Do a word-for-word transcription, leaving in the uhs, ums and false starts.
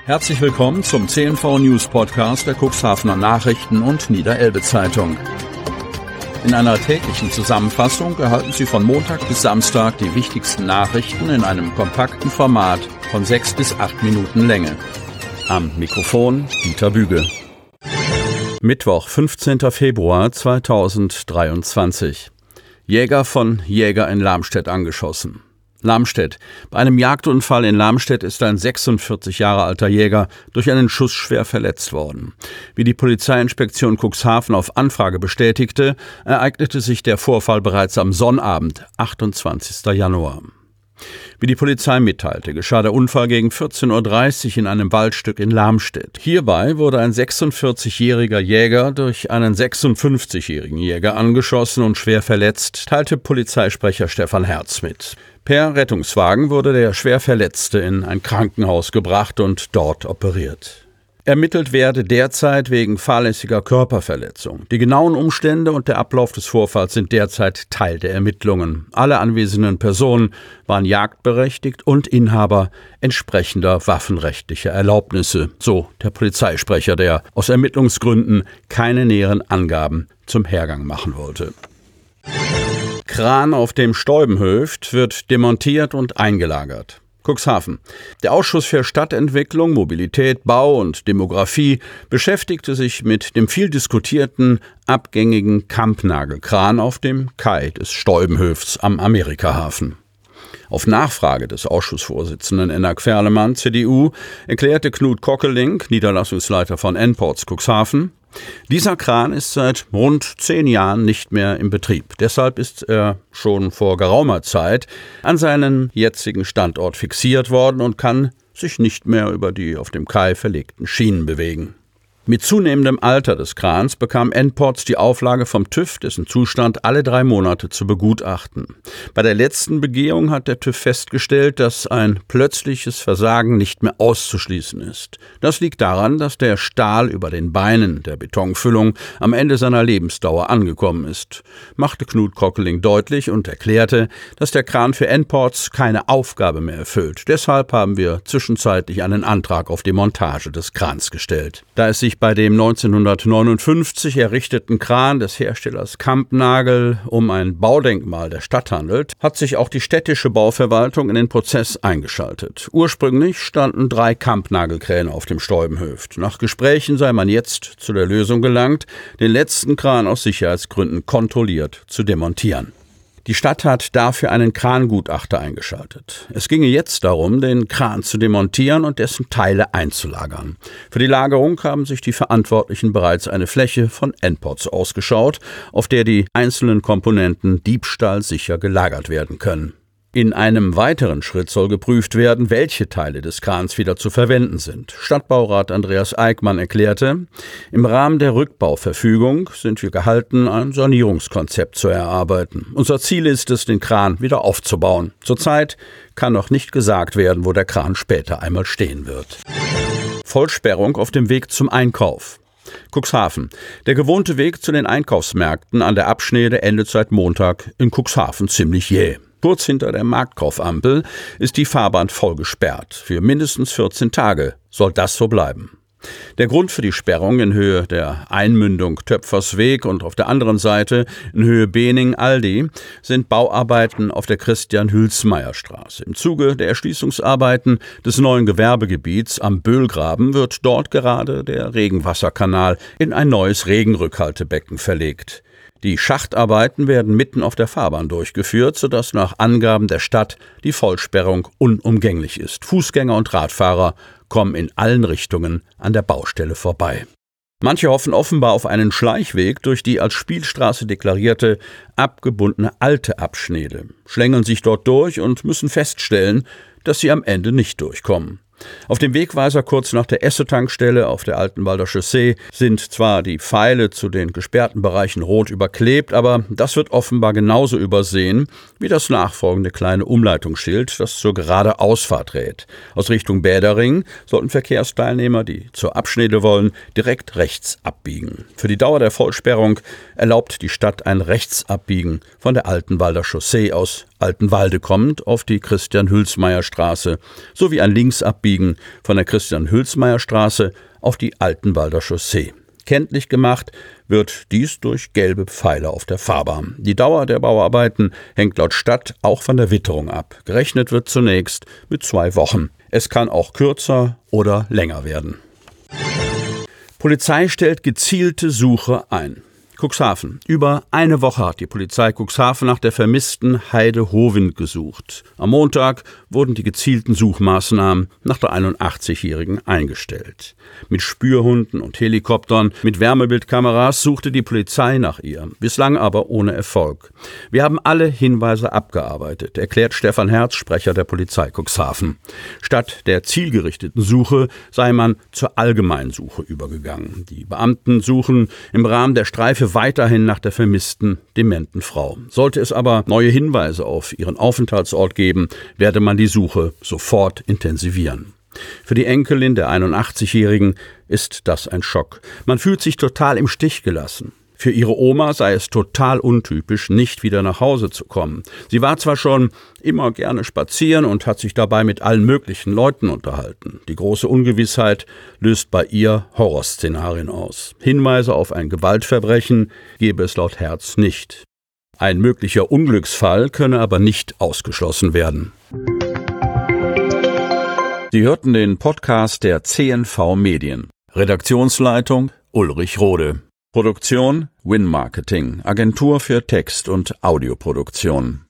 Herzlich willkommen zum C N V News Podcast der Cuxhavener Nachrichten und Niederelbe Zeitung. In einer täglichen Zusammenfassung erhalten Sie von Montag bis Samstag die wichtigsten Nachrichten in einem kompakten Format von sechs bis acht Minuten Länge. Am Mikrofon Dieter Büge. Mittwoch, fünfzehnter Februar zweitausenddreiundzwanzig. Jäger von Jäger in Lamstedt angeschossen. Lamstedt. Bei einem Jagdunfall in Lamstedt ist ein sechsundvierzig Jahre alter Jäger durch einen Schuss schwer verletzt worden. Wie die Polizeiinspektion Cuxhaven auf Anfrage bestätigte, ereignete sich der Vorfall bereits am Sonnabend, achtundzwanzigster Januar. Wie die Polizei mitteilte, geschah der Unfall gegen vierzehn Uhr dreißig in einem Waldstück in Lamstedt. Hierbei wurde ein sechsundvierzigjähriger Jäger durch einen sechsundfünfzigjährigen Jäger angeschossen und schwer verletzt, teilte Polizeisprecher Stefan Herz mit. Per Rettungswagen wurde der schwer Verletzte in ein Krankenhaus gebracht und dort operiert. Ermittelt werde derzeit wegen fahrlässiger Körperverletzung. Die genauen Umstände und der Ablauf des Vorfalls sind derzeit Teil der Ermittlungen. Alle anwesenden Personen waren jagdberechtigt und Inhaber entsprechender waffenrechtlicher Erlaubnisse, so der Polizeisprecher, der aus Ermittlungsgründen keine näheren Angaben zum Hergang machen wollte. Kran auf dem Steubenhöft wird demontiert und eingelagert. Cuxhaven. Der Ausschuss für Stadtentwicklung, Mobilität, Bau und Demografie beschäftigte sich mit dem viel diskutierten, abgängigen Kampnagelkran auf dem Kai des Steubenhöfts am Amerikahafen. Auf Nachfrage des Ausschussvorsitzenden Enak Ferlemann, C D U, erklärte Knut Kockeling, Niederlassungsleiter von N-Ports Cuxhaven, dieser Kran ist seit rund zehn Jahren nicht mehr im Betrieb. Deshalb ist er schon vor geraumer Zeit an seinen jetzigen Standort fixiert worden und kann sich nicht mehr über die auf dem Kai verlegten Schienen bewegen. Mit zunehmendem Alter des Krans bekam N-Ports die Auflage vom TÜV, dessen Zustand alle drei Monate zu begutachten. Bei der letzten Begehung hat der TÜV festgestellt, dass ein plötzliches Versagen nicht mehr auszuschließen ist. Das liegt daran, dass der Stahl über den Beinen der Betonfüllung am Ende seiner Lebensdauer angekommen ist, machte Knut Kockeling deutlich und erklärte, dass der Kran für N-Ports keine Aufgabe mehr erfüllt. Deshalb haben wir zwischenzeitlich einen Antrag auf die Montage des Krans gestellt. Da es sich bei dem neunzehnhundertneunundfünfzig errichteten Kran des Herstellers Kampnagel um ein Baudenkmal der Stadt handelt, hat sich auch die städtische Bauverwaltung in den Prozess eingeschaltet. Ursprünglich standen drei Kampnagelkräne auf dem Steubenhöft. Nach Gesprächen sei man jetzt zu der Lösung gelangt, den letzten Kran aus Sicherheitsgründen kontrolliert zu demontieren. Die Stadt hat dafür einen Krangutachter eingeschaltet. Es ginge jetzt darum, den Kran zu demontieren und dessen Teile einzulagern. Für die Lagerung haben sich die Verantwortlichen bereits eine Fläche von N-Ports ausgeschaut, auf der die einzelnen Komponenten diebstahlsicher gelagert werden können. In einem weiteren Schritt soll geprüft werden, welche Teile des Krans wieder zu verwenden sind. Stadtbaurat Andreas Eickmann erklärte, im Rahmen der Rückbauverfügung sind wir gehalten, ein Sanierungskonzept zu erarbeiten. Unser Ziel ist es, den Kran wieder aufzubauen. Zurzeit kann noch nicht gesagt werden, wo der Kran später einmal stehen wird. Vollsperrung auf dem Weg zum Einkauf. Cuxhaven. Der gewohnte Weg zu den Einkaufsmärkten an der Abschnede endet seit Montag in Cuxhaven ziemlich jäh. Kurz hinter der Marktkaufampel ist die Fahrbahn voll gesperrt. Für mindestens vierzehn Tage soll das so bleiben. Der Grund für die Sperrung in Höhe der Einmündung Töpfersweg und auf der anderen Seite in Höhe Bening-Aldi sind Bauarbeiten auf der Christian-Hülsmeyer-Straße. Im Zuge der Erschließungsarbeiten des neuen Gewerbegebiets am Böhlgraben wird dort gerade der Regenwasserkanal in ein neues Regenrückhaltebecken verlegt. Die Schachtarbeiten werden mitten auf der Fahrbahn durchgeführt, sodass nach Angaben der Stadt die Vollsperrung unumgänglich ist. Fußgänger und Radfahrer kommen in allen Richtungen an der Baustelle vorbei. Manche hoffen offenbar auf einen Schleichweg durch die als Spielstraße deklarierte, abgebundene alte Abschnitte, schlängeln sich dort durch und müssen feststellen, dass sie am Ende nicht durchkommen. Auf dem Wegweiser kurz nach der Esso-Tankstelle auf der Altenwalder Chaussee sind zwar die Pfeile zu den gesperrten Bereichen rot überklebt, aber das wird offenbar genauso übersehen wie das nachfolgende kleine Umleitungsschild, das zur Geradeausfahrt rät. Aus Richtung Bädering sollten Verkehrsteilnehmer, die zur Abschnede wollen, direkt rechts abbiegen. Für die Dauer der Vollsperrung erlaubt die Stadt ein Rechtsabbiegen von der Altenwalder Chaussee aus Altenwalde kommend auf die Christian-Hülsmeyer-Straße sowie ein Linksabbiegen von der Christian-Hülsmeyer-Straße auf die Altenwalder Chaussee. Kenntlich gemacht wird dies durch gelbe Pfeile auf der Fahrbahn. Die Dauer der Bauarbeiten hängt laut Stadt auch von der Witterung ab. Gerechnet wird zunächst mit zwei Wochen. Es kann auch kürzer oder länger werden. Polizei stellt gezielte Suche ein. Cuxhaven. Über eine Woche hat die Polizei Cuxhaven nach der vermissten Heide Hovind gesucht. Am Montag wurden die gezielten Suchmaßnahmen nach der einundachtzigjährigen eingestellt. Mit Spürhunden und Helikoptern, mit Wärmebildkameras suchte die Polizei nach ihr, bislang aber ohne Erfolg. Wir haben alle Hinweise abgearbeitet, erklärt Stefan Herz, Sprecher der Polizei Cuxhaven. Statt der zielgerichteten Suche sei man zur Allgemeinsuche übergegangen. Die Beamten suchen im Rahmen der Streife weiterhin nach der vermissten, dementen Frau. Sollte es aber neue Hinweise auf ihren Aufenthaltsort geben, werde man die Suche sofort intensivieren. Für die Enkelin der einundachtzigjährigen ist das ein Schock. Man fühlt sich total im Stich gelassen. Für ihre Oma sei es total untypisch, nicht wieder nach Hause zu kommen. Sie war zwar schon immer gerne spazieren und hat sich dabei mit allen möglichen Leuten unterhalten. Die große Ungewissheit löst bei ihr Horrorszenarien aus. Hinweise auf ein Gewaltverbrechen gebe es laut Herz nicht. Ein möglicher Unglücksfall könne aber nicht ausgeschlossen werden. Sie hörten den Podcast der C N V Medien. Redaktionsleitung Ulrich Rode. Produktion Win Marketing, Agentur für Text- und Audioproduktion.